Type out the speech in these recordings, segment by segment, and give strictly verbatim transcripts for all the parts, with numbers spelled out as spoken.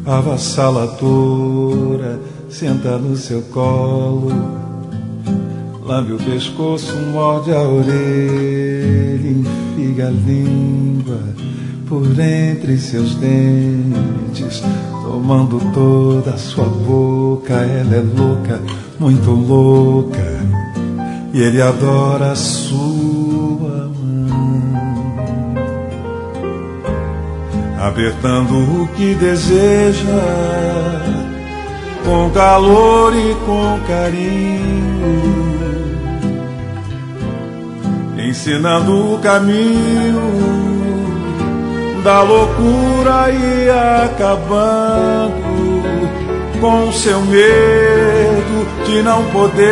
avassaladora, senta no seu colo, lambe o pescoço, morde a orelha, enfiga a língua por entre seus dentes, tomando toda a sua boca. Ela é louca, muito louca, e ele adora a sua mão, apertando o que deseja, com calor e com carinho, ensinando o caminho da loucura e acabando com seu medo de não poder.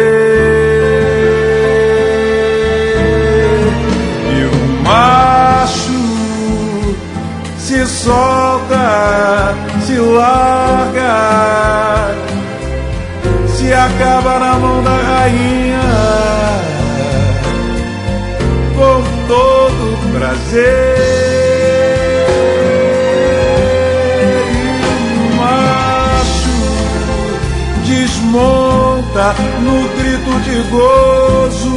E o macho se solta, se larga, se acaba na mão da rainha com todo prazer. Desmonta no grito de gozo,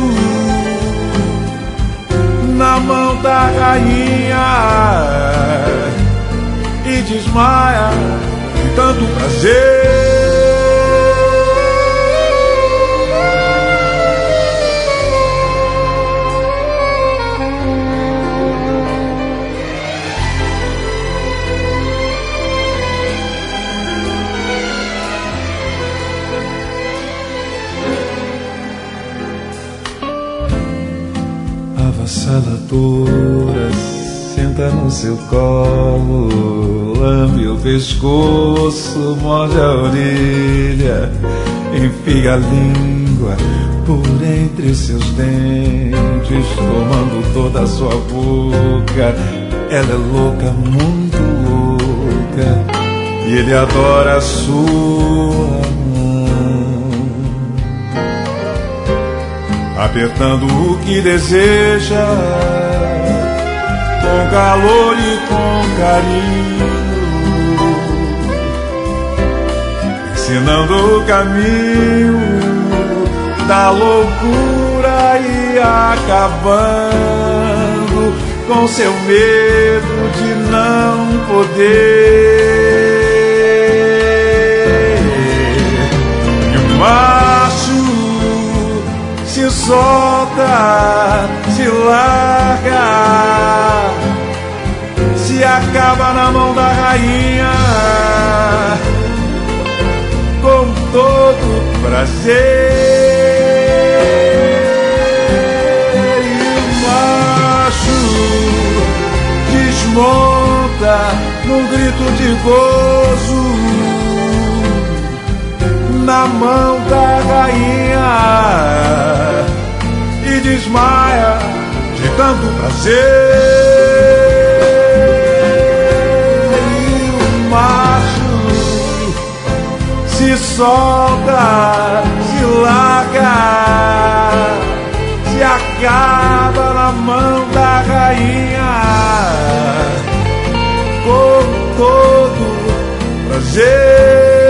na mão da rainha, e desmaia de tanto prazer. Avassaladora, senta no seu colo, lambe o pescoço, morde a orelha, enfia a língua por entre os seus dentes, tomando toda a sua boca. Ela é louca, muito louca, e ele adora a sua mão, apertando o que deseja, com calor e com carinho, ensinando o caminho da loucura e acabando com seu medo de não poder. E o macho se solta, se larga, se acaba na mão da rainha com todo prazer. E o macho desmonta num grito de gozo, na mão da rainha, e desmaia de tanto prazer. E o macho se solta, se larga, se acaba na mão da rainha com todo prazer.